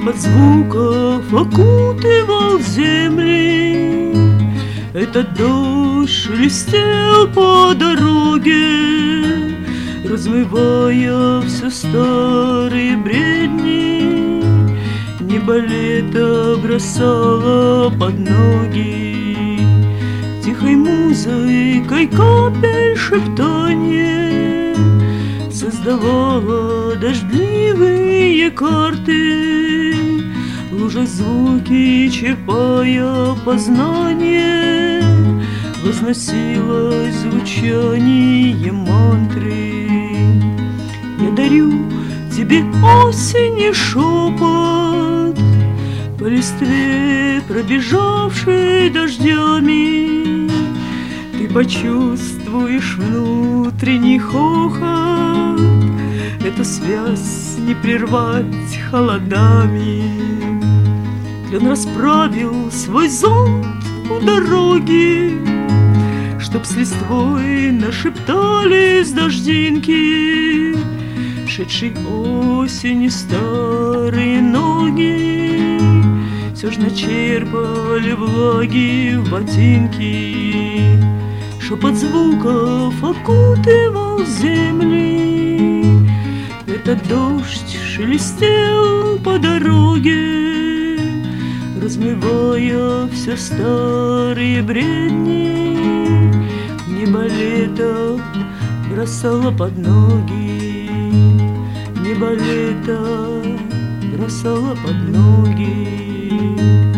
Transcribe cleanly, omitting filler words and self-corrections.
Шепот звуков окутывал земли. Этот дождь шелестел по дороге, размывая все старые бредни. Небо лето бросало под ноги тихой музыкой капель шептанье, создавала дождливые карты, в лужах звуки черпая познание, возносилось звучание мантры. Я дарю тебе осени шепот по листве, пробежавшей дождями. Ты почувствуешь внутренний хохот, эту связь не прервать холодами. Клен расправил свой зонт у дороги, чтоб с листвой нашептались дождинки, шедшей осенью старые ноги все ж начерпали влаги в ботинки. Шепот звуков окутывал земли, этот дождь шелестел по дороге, размывая все старые бредни. Небо лето бросало под ноги, небо лето бросало под ноги.